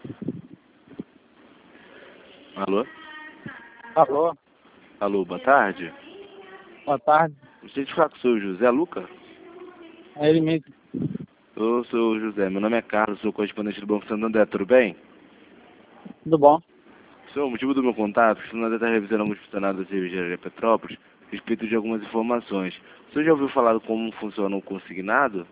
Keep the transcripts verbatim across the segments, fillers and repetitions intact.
Alô? Alô, Alô, boa tarde. boa tarde. Gostaria de falar com o senhor José Luca? É ele mesmo. Ô, senhor José, meu nome é Carlos, sou correspondente do Banco Santander, tudo bem? Tudo bom? Senhor, o motivo do meu contato é que o Santander está revisando alguns funcionários da cervejaria Petrópolis a respeito de algumas informações. O senhor já ouviu falar como funciona o consignado?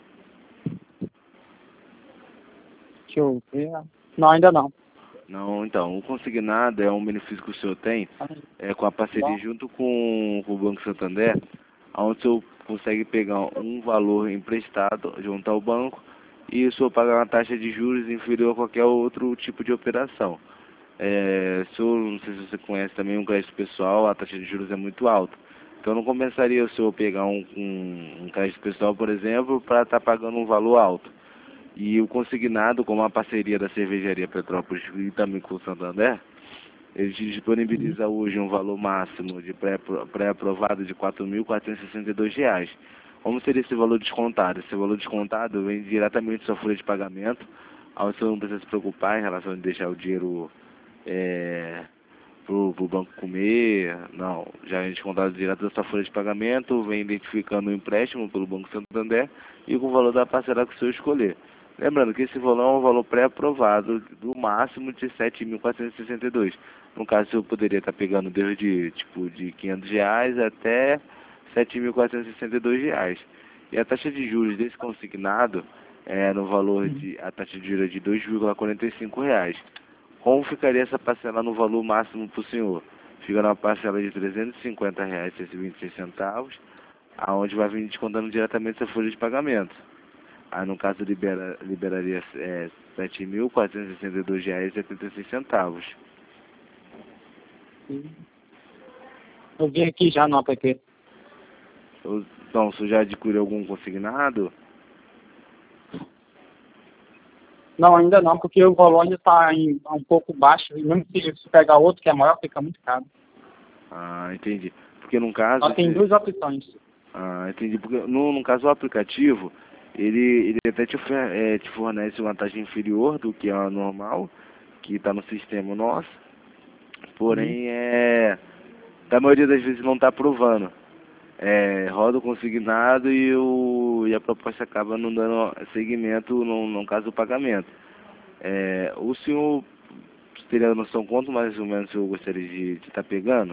Deixa eu ver. Não, ainda não. Não, então, o consignado é um benefício que o senhor tem é, com a parceria Bom, junto com, com o Banco Santander, onde o senhor consegue pegar um valor emprestado junto ao banco e o senhor paga uma taxa de juros inferior a qualquer outro tipo de operação. É, se eu, não sei se você conhece também um crédito pessoal, a taxa de juros é muito alta. Então não compensaria o senhor pegar um, um, um crédito pessoal, por exemplo, para estar pagando um valor alto. E o consignado, como a parceria da cervejaria Petrópolis e também com o Santander, ele disponibiliza hoje um valor máximo de pré- pré-aprovado de quatro mil quatrocentos e sessenta e dois reais. Como seria esse valor descontado? Esse valor descontado vem diretamente da sua folha de pagamento, onde você não precisa se preocupar em relação a deixar o dinheiro é, para o banco comer, não. Já é descontado direto da sua folha de pagamento, vem identificando o empréstimo pelo Banco Santander e com o valor da parcela que o senhor escolher. Lembrando que esse valor é um valor pré-aprovado do máximo de sete mil quatrocentos e sessenta e dois. No caso, eu poderia estar pegando desde tipo de quinhentos reais até sete mil quatrocentos e sessenta e dois reais. E a taxa de juros desse consignado é no valor de a taxa de juros é de dois vírgula quarenta e cinco reais. Como ficaria essa parcela no valor máximo para o senhor? Fica na parcela de trezentos e cinquenta reais e vinte e seis centavos, aonde vai vir descontando diretamente a folha de pagamento. Aí no caso libera, liberaria é, sete mil quatrocentos e sessenta e dois reais e setenta e seis centavos. eu vi aqui já no app. Então, o senhor já adquiriu algum consignado? Não, ainda não, porque o valor ainda está um pouco baixo. E mesmo se se pegar outro que é maior, fica muito caro. Ah, entendi. Porque no caso... Só tem esse- duas opções. Ah, entendi. Porque no, no caso o aplicativo, ele, ele até te, ofer- é, te fornece uma taxa inferior do que a normal, que está no sistema nosso. Uhum. Porém, é, da maioria das vezes não está aprovando. É, roda o consignado e, o, e a proposta acaba não dando seguimento no, no caso do pagamento. É, o senhor teria noção quanto mais ou menos o senhor gostaria de estar pegando?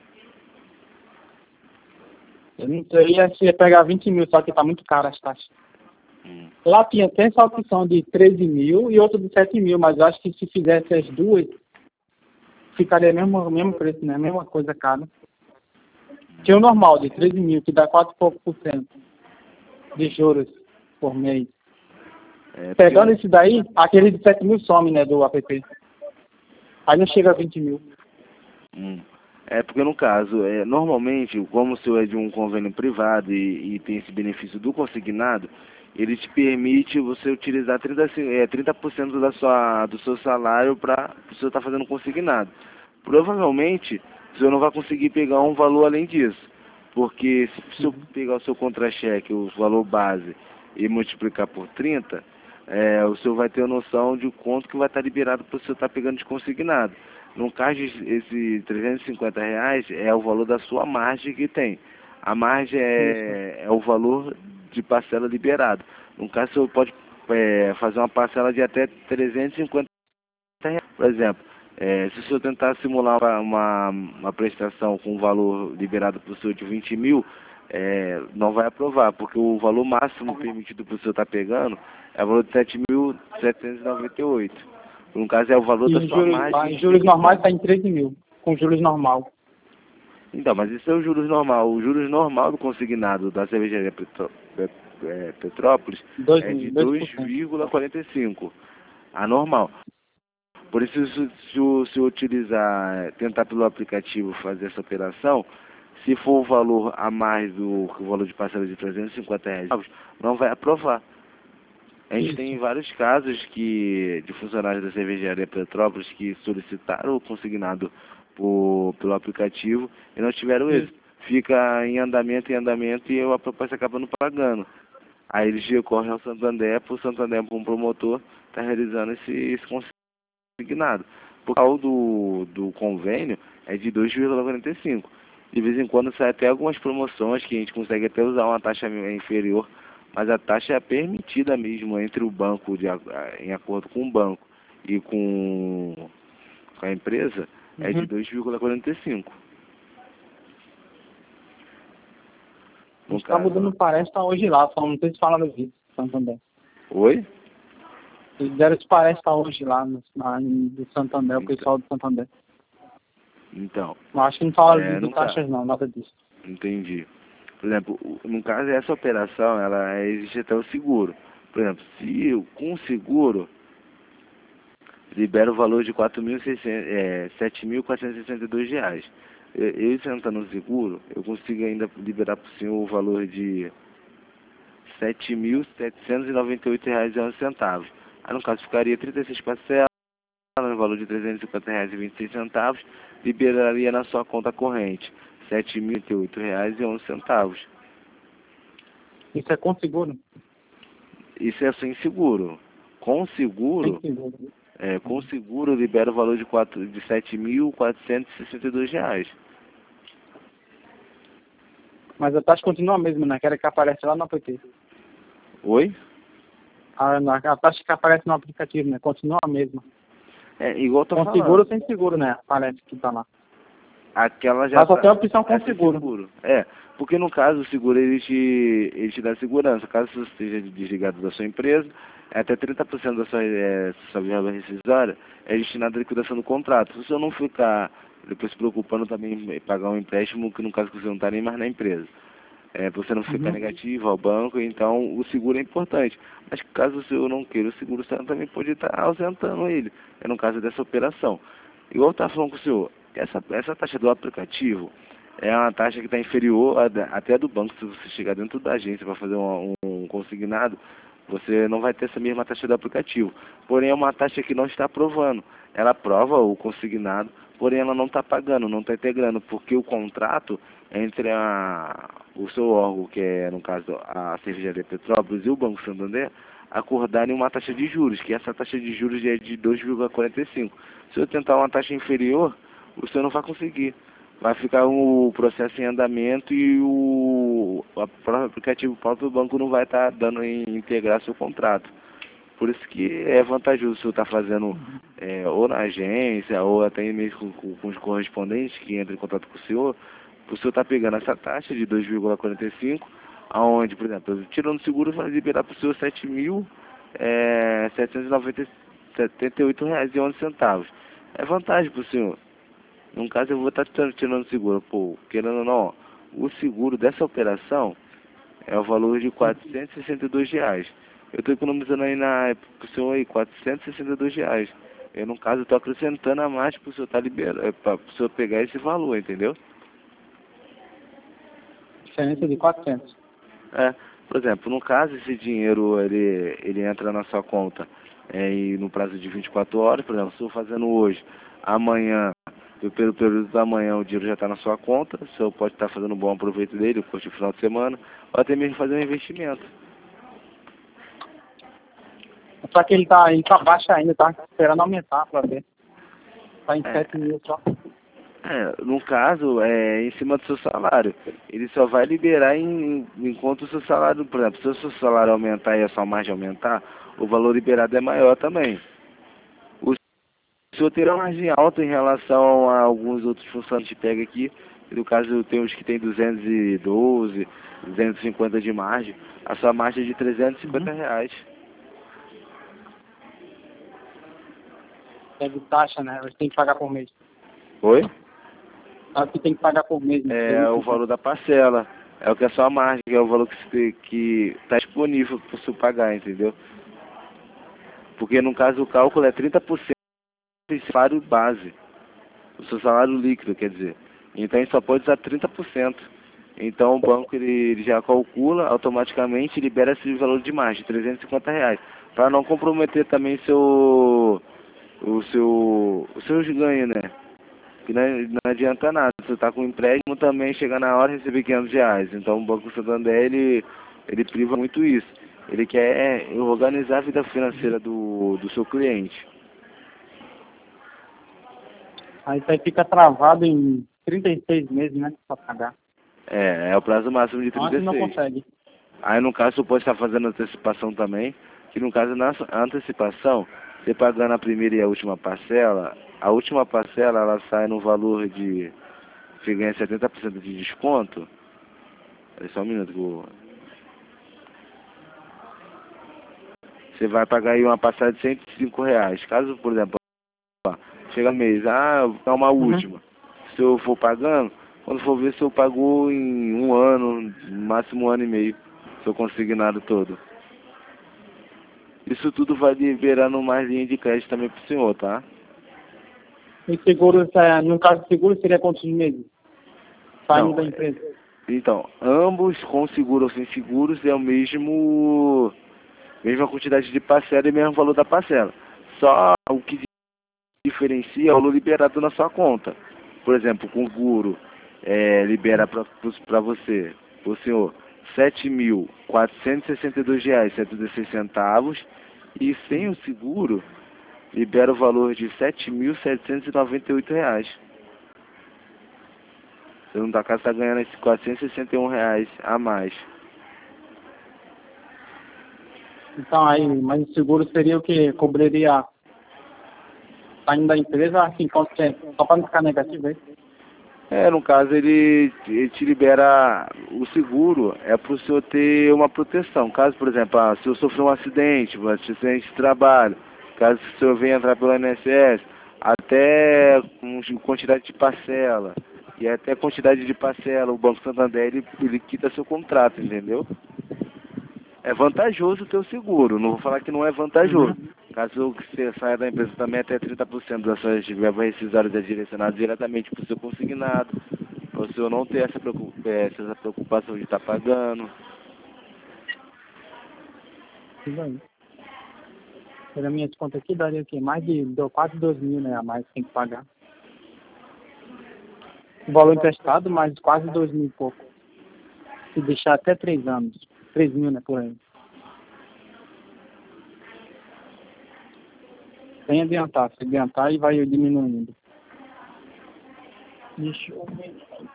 Eu não seria se ia pegar vinte mil, só que está muito caro as taxas. Hum. Lá tinha tem essa opção de treze mil e outra de sete mil, mas eu acho que se fizesse as duas, ficaria mesmo o mesmo preço, né? A mesma coisa cara. Tinha o normal de treze mil, que dá quatro e pouco por cento de juros por mês. É, porque Pegando não- esse daí, aquele de sete mil some, né, do app. Aí não chega a vinte mil. Hum. É porque no caso, é, normalmente, como o senhor é de um convênio privado e, e tem esse benefício do consignado, ele te permite você utilizar trinta, é, trinta por cento da sua, do seu salário para o senhor estar fazendo consignado. Provavelmente, o senhor não vai conseguir pegar um valor além disso, porque se o senhor Uhum. pegar o seu contra-cheque, o valor base, e multiplicar por trinta, é, o senhor vai ter a noção de quanto que vai estar liberado para o senhor estar pegando de consignado. No caso, esse trezentos e cinquenta reais é o valor da sua margem que tem. A margem Isso. é, é o valor de parcela liberado. No caso, o senhor pode é, fazer uma parcela de até trezentos e cinquenta reais. Por exemplo, é, se o senhor tentar simular uma, uma, uma prestação com um valor liberado para o senhor de vinte mil, é, não vai aprovar, porque o valor máximo permitido para o senhor estar pegando é o valor de sete mil setecentos e noventa e oito. No caso, é o valor E da os sua juros, ah, margem os juros normais inicial. está em treze mil, com juros normal. Então, mas isso é o juros normal. O juros normal do consignado da cervejaria Petro, Pe- é, Petrópolis Dois, é de dois dois por cento. vírgula quarenta e cinco. A normal. Por isso, se, se, o- se eu utilizar, tentar pelo aplicativo fazer essa operação, se for o valor a mais do que o valor de parcela de trezentos e cinquenta reais, não vai aprovar. A gente tem Isso. vários casos que, de funcionários da cervejaria Petrópolis que solicitaram o consignado por, pelo aplicativo e não tiveram Isso. êxito. Fica em andamento, em andamento e a proposta acaba não pagando. Aí eles recorrem ao Santander, para o Santander, para um promotor, está realizando esse, esse consignado. consignado. Por causa do, do convênio é de dois vírgula quarenta e cinco. De vez em quando sai até algumas promoções que a gente consegue até usar uma taxa inferior, mas a taxa é permitida mesmo entre o banco, de, em acordo com o banco e com, com a empresa, é de Uhum. dois vírgula quarenta e cinco. No Está caso, mudando, parece, tá hoje lá, só não sei se falaram disso, Santander. oi? Eles deram esse parece estar hoje lá no, na, do Santander, o Então, pessoal do Santander. então Mas acho que não falaram é, de, no de taxas caso, não, nada disso. entendi. Por exemplo, o- no caso essa operação, ela existe até o seguro. Por exemplo, se eu, com o seguro libera o valor de quatro mil e seiscentos, é, sete mil quatrocentos e sessenta e dois reais. Eu, eu sentando no seguro, eu consigo ainda liberar para o senhor o valor de sete mil setecentos e noventa e oito reais e onze centavos. Aí no caso ficaria trinta e seis parcelas, no valor de trezentos e cinquenta reais e vinte e seis centavos, liberaria na sua conta corrente sete mil e oito reais e onze centavos. Isso é com seguro? Isso é sem seguro. Com Sem seguro, seguro. é, com seguro libera o valor de, quatro, de sete mil quatrocentos e sessenta e dois reais. Mas a taxa continua a mesma, né? Que era que aparece lá no A P T. Oi? A, na- a taxa que aparece no aplicativo, né? Continua a mesma. É, igual eu tô Com falando. seguro ou sem seguro, né? Parece que tá lá. Aquela já Mas só tá, tem a opção com é sem seguro. seguro. É, porque no caso o seguro ele te, ele te dá segurança. Caso você esteja desligado da sua empresa, é até trinta por cento da sua, é, sua verba rescisória é destinada à liquidação do contrato. Se você não ficar depois se preocupando também em pagar um empréstimo, que no caso que você não está nem mais na empresa. É, pra você não ficar Uhum. negativo ao banco, então o seguro é importante. Mas caso o senhor não queira o seguro, o senhor também pode estar ausentando ele. É no caso dessa operação. Igual eu estava falando com o senhor, essa, essa taxa do aplicativo é uma taxa que está inferior a, da- até a do banco. Se você chegar dentro da agência para fazer um, um consignado, você não vai ter essa mesma taxa do aplicativo. Porém, é uma taxa que não está aprovando. Ela aprova o consignado, porém ela não está pagando, não está integrando, porque o contrato entre a, o seu órgão, que é, no caso, a Cervejaria Petrópolis e o Banco Santander, acordarem uma taxa de juros, que essa taxa de juros já é de dois vírgula quarenta e cinco. Se eu tentar uma taxa inferior, o senhor não vai conseguir. Vai ficar o processo em andamento e o, o próprio aplicativo, o próprio banco não vai estar dando em integrar seu contrato. Por isso que é vantajoso o senhor estar fazendo é, ou na agência, ou até mesmo com, com, com os correspondentes que entram em contato com o senhor, o senhor está pegando essa taxa de dois vírgula quarenta e cinco, aonde, por exemplo, tirando o seguro, vai liberar para o senhor sete mil setecentos e setenta e oito reais e onze centavos. É vantagem para o senhor. No caso, eu vou estar tirando o seguro. Pô, querendo ou não, ó, o seguro dessa operação é o valor de quatrocentos e sessenta e dois reais. Eu estou economizando aí na pro senhor aí quatrocentos e sessenta e dois reais. Eu, no caso, estou acrescentando a mais para o senhor tá liberando, é, para o senhor pegar esse valor, entendeu? Diferença de quatrocentos. É, por exemplo, no caso, esse dinheiro ele, ele entra na sua conta é, e no prazo de vinte e quatro horas, por exemplo, se eu fazendo hoje, amanhã, pelo período da manhã, o dinheiro já está na sua conta, o senhor pode estar fazendo um bom proveito dele, depois do final de semana, ou até mesmo fazer um investimento. Só que ele tá, ele tá baixo ainda, tá esperando aumentar pra ver. Tá em É, sete mil só. é, no caso, é em cima do seu salário. Ele só vai liberar em, enquanto o seu salário, por exemplo, se o seu salário aumentar e a sua margem aumentar, o valor liberado é maior também. O senhor terá uma margem alta em relação a alguns outros funcionários que a gente pega aqui. No caso, tem uns que tem duzentos e doze, duzentos e cinquenta de margem. A sua margem é de trezentos e cinquenta Uhum. reais. Deve taxa, né? Você tem que pagar por mês. Oi? Acho que tem que pagar por mês, né? É o valor da parcela. É o que é a sua margem, é o valor que está disponível para o senhor pagar, entendeu? Porque no caso o cálculo é trinta por cento do salário base. O seu salário líquido, quer dizer. Então ele só pode usar trinta por cento. Então o banco ele, ele já calcula automaticamente e libera esse valor de margem, trezentos e cinquenta reais. Para não comprometer também seu, o seu, os seus ganhos, né? Que não, não adianta nada. Você está com um empréstimo também, chega na hora e receber quinhentos reais. Então o Banco Santander ele, ele priva muito isso. Ele quer organizar a vida financeira do, do seu cliente. Aí isso aí fica travado em trinta e seis meses, né? Pra pagar. É, é o prazo máximo de trinta Antes e não seis. consegue. Aí no caso você pode estar fazendo antecipação também, que no caso na antecipação, você pagando a primeira e a última parcela, a última parcela ela sai no valor de, você ganha setenta por cento de desconto. É só um minuto que eu... Você vai pagar aí uma parcela de cento e cinco reais. Caso, por exemplo, chega mês, ah, é uma Uhum. última. Se eu for pagando, quando for ver se eu pagou em um ano, no máximo um ano e meio, seu consignado todo. Isso tudo vai liberando mais linha de crédito também pro senhor, tá? E seguro, é, no caso de seguro, seria quantos meses? Saindo Não, da é- empresa. então, ambos com seguro ou sem seguros é o mesmo, mesma quantidade de parcela e mesmo valor da parcela. Só o que diferencia é o valor liberado na sua conta. Por exemplo, com o seguro, é, libera para você, o senhor, sete mil quatrocentos e sessenta e dois reais e setenta e seis centavos, e sem o seguro libera o valor de sete mil setecentos e noventa e oito reais. Você não tá casa está ganhando esses quatrocentos e sessenta e um reais a mais. Então aí, mas o seguro seria o que? Cobriria saindo da empresa, assim, quanto tempo? Só para não ficar negativo aí. É, no caso ele, ele te libera o seguro, é para o senhor ter uma proteção. Caso, por exemplo, ah, se eu sofrer um acidente, um acidente de trabalho, caso o senhor venha entrar pelo I N S S, até com quantidade de parcela, e até quantidade de parcela, o Banco Santander ele, ele quita seu contrato, entendeu? É vantajoso ter o seguro, não vou falar que não é vantajoso. Uhum. Caso você saia da empresa também, até trinta por cento das suas verbas rescisórias é direcionado diretamente para o seu consignado, para o senhor não ter essa, preocup é, essa preocupação de estar pagando. Isso aí. Pela minha conta aqui, daria o quê? Mais de deu quase dois mil, né? A mais que tem que pagar. O valor emprestado, mais quase dois mil e pouco. Se deixar até três anos. Três mil, né, por aí. Sem adiantar. Se adiantar, e vai diminuindo. Deixa eu ver.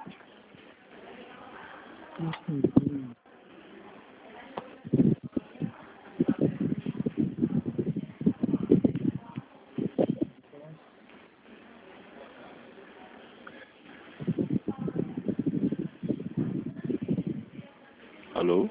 Alô?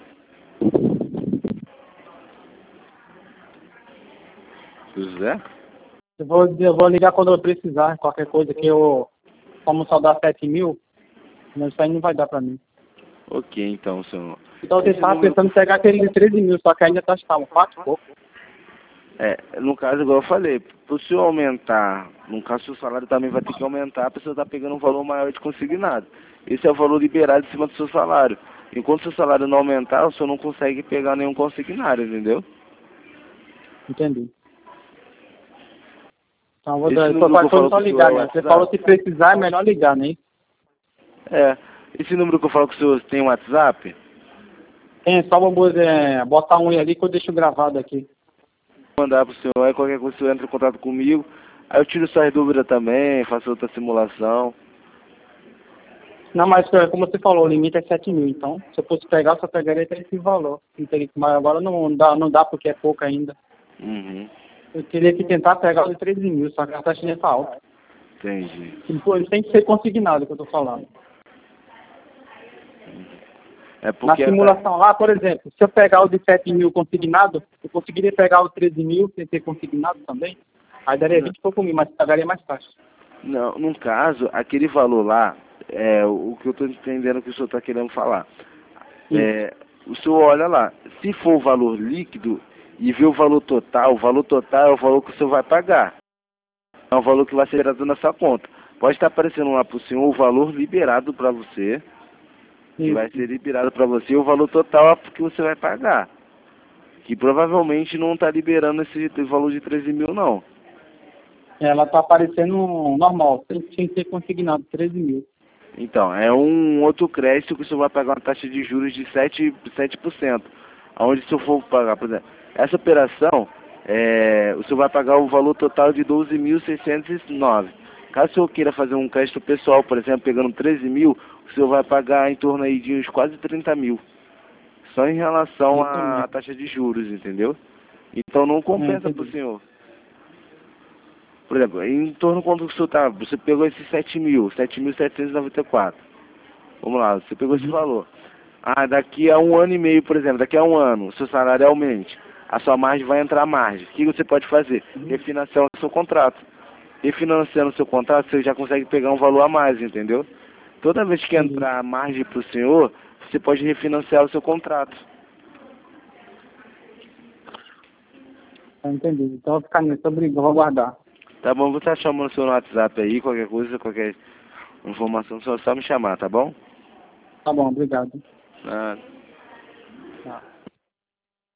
José? Eu vou, eu vou ligar quando eu precisar. Qualquer coisa que eu... Como só dá sete mil, mas isso aí não vai dar pra mim. Ok, então, senhor. Então você Esse estava número pensando em pegar aquele de treze mil, só que ainda tá estava quatro e pouco. É, no caso, igual eu falei, para o senhor aumentar, no caso, seu salário também vai ter que aumentar, a pessoa está pegando um valor maior de consignado. Esse é o valor liberado em cima do seu salário. Enquanto o seu salário não aumentar, o senhor não consegue pegar nenhum consignado, entendeu? Entendi. Então, eu vou Esse dar, número só, que eu só, falo só com o senhor ligar, é o né? Você WhatsApp? falou se precisar, é melhor ligar, né? É, esse número que eu falo com o senhor tem WhatsApp? Tem, só vou é, botar um ali que eu deixo gravado aqui. Vou mandar para o senhor, aí qualquer coisa o senhor entra em contato comigo, aí eu tiro suas dúvidas também, faço outra simulação. Não, mas é, como você falou, o limite é sete mil, então se eu fosse pegar, eu só pegaria até esse valor. Não teria que- Mas agora não dá, não dá porque é pouco ainda. Uhum, Eu teria que tentar pegar o de treze mil, só que a taxa já tá alta. entendi. E, pô, ele tem que ser consignado, que eu tô falando. É Na porque... simulação lá, por exemplo, se eu pegar o de sete mil consignado, eu conseguiria pegar o treze mil sem ser consignado também? Aí daria vinte e pouco mil, mas pagaria mais taxa. Não, no caso, aquele valor lá, é o que eu estou entendendo que o senhor está querendo falar. É, o senhor olha lá, se for o valor líquido e vê o valor total, o valor total é o valor que o senhor vai pagar. É o valor que vai ser gerado na sua conta. Pode estar aparecendo lá para o senhor o valor liberado para você, que Isso. vai ser liberado para você, o valor total é que você vai pagar. Que provavelmente não está liberando esse valor de treze mil, não. Ela tá aparecendo normal, sem, sem ser consignado, treze mil. Então, é um outro crédito que o senhor vai pagar uma taxa de juros de sete, sete por cento. Onde se eu for pagar, por exemplo, essa operação, é, o senhor vai pagar o valor total de doze mil seiscentos e nove. Caso o senhor queira fazer um crédito pessoal, por exemplo, pegando treze mil, o senhor vai pagar em torno aí de uns quase trinta mil. Só em relação à taxa de juros, entendeu? Então não compensa para o senhor. Por exemplo, em torno de quanto o senhor tá, você pegou esses sete mil, sete mil setecentos e noventa e quatro. Vamos lá, você pegou esse valor. Ah, daqui a um ano e meio, por exemplo, daqui a um ano, o seu salário aumente. A sua margem vai entrar margem. O que você pode fazer? Refinanciar o seu contrato. Refinanciando o seu contrato, você já consegue pegar um valor a mais, entendeu? Toda vez que entrar a margem para o senhor, você pode refinanciar o seu contrato. Entendi. Então eu vou ficar nisso. Obrigado, vou aguardar. Tá bom, vou estar chamando o seu no WhatsApp aí, qualquer coisa, qualquer informação, só só me chamar, tá bom? Tá bom, obrigado. Ah. Tá.